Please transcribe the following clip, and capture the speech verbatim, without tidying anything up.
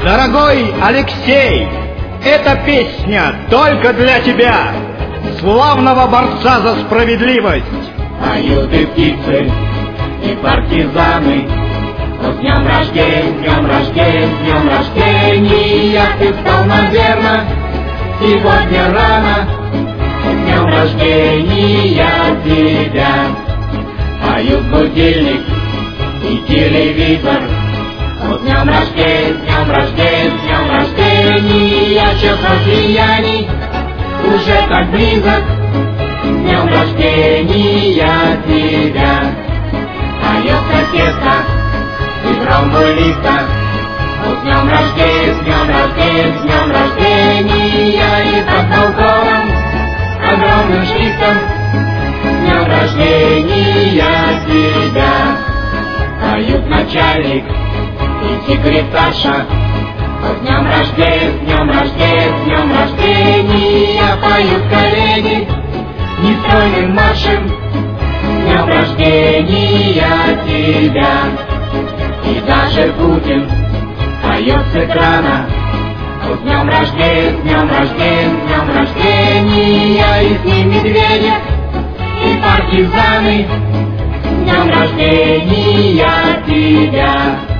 Дорогой Алексей, эта песня только для тебя, славного борца за справедливость. Поют и птицы, и партизаны. С днем рождения, днем рождения, днем рождения. Ты встал, наверно, сегодня рано. С днем рождения тебя. Поют будильник и телевизор. С днем рождения, с днем рождения, с днем рождения. Час разлияний уже так близок. С днем рождения тебя. Поет оркестр и тромболиста. С днем рождения, с днем рождения, с днем рождения. И под балконом огромным шрифтом с днем рождения тебя. Поют начальник и секретарша. С днем рождения, с днем рождения, с днем рождения. Поют коллеги нестройным маршем. С днем рождения тебя. И даже Путин поет с экрана. С днем рождения, с днем рождения, с днем рождения. И с ним Медведев и партизаны. С днем рождения тебя.